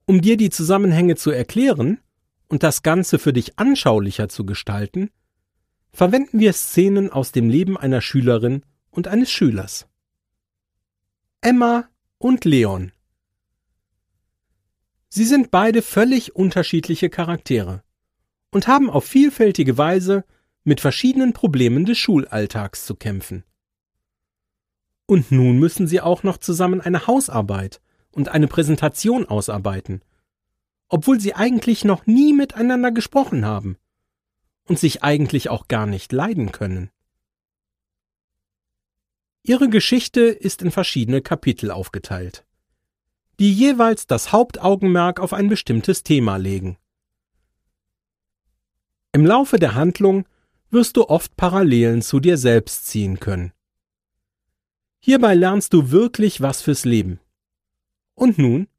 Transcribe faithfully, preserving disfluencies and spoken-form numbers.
Um dir die Zusammenhänge zu erklären und das Ganze für dich anschaulicher zu gestalten, verwenden wir Szenen aus dem Leben einer Schülerin und eines Schülers. Emma und Leon. Sie sind beide völlig unterschiedliche Charaktere und haben auf vielfältige Weise mit verschiedenen Problemen des Schulalltags zu kämpfen. Und nun müssen sie auch noch zusammen eine Hausarbeit und eine Präsentation ausarbeiten, obwohl sie eigentlich noch nie miteinander gesprochen haben und sich eigentlich auch gar nicht leiden können. Ihre Geschichte ist in verschiedene Kapitel aufgeteilt, die jeweils das Hauptaugenmerk auf ein bestimmtes Thema legen. Im Laufe der Handlung wirst du oft Parallelen zu dir selbst ziehen können. Hierbei lernst du wirklich was fürs Leben. Und nun